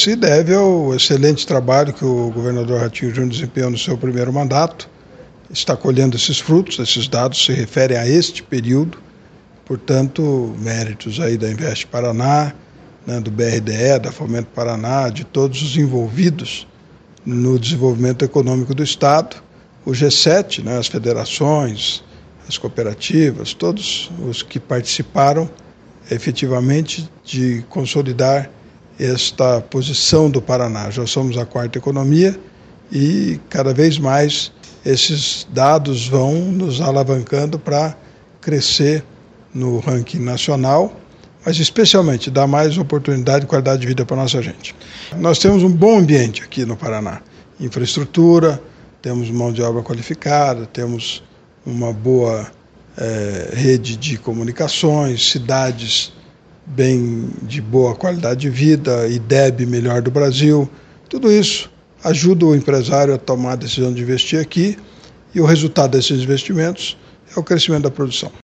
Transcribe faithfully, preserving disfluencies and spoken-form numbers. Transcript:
se deve ao excelente trabalho que o governador Ratinho Júnior desempenhou no seu primeiro mandato. Está colhendo esses frutos, esses dados se referem a este período, portanto, méritos aí da Invest Paraná, né, do B R D E, da Fomento Paraná, de todos os envolvidos no desenvolvimento econômico do Estado, o G sete, né, as federações, as cooperativas, todos os que participaram efetivamente de consolidar esta posição do Paraná. Já somos a quarta economia e cada vez mais esses dados vão nos alavancando para crescer no ranking nacional, mas especialmente dar mais oportunidade e qualidade de vida para a nossa gente. Nós temos um bom ambiente aqui no Paraná, infraestrutura, temos mão de obra qualificada, temos uma boa é, rede de comunicações, cidades bem de boa qualidade de vida, I D E B melhor do Brasil. Tudo isso ajuda o empresário a tomar a decisão de investir aqui e o resultado desses investimentos é o crescimento da produção.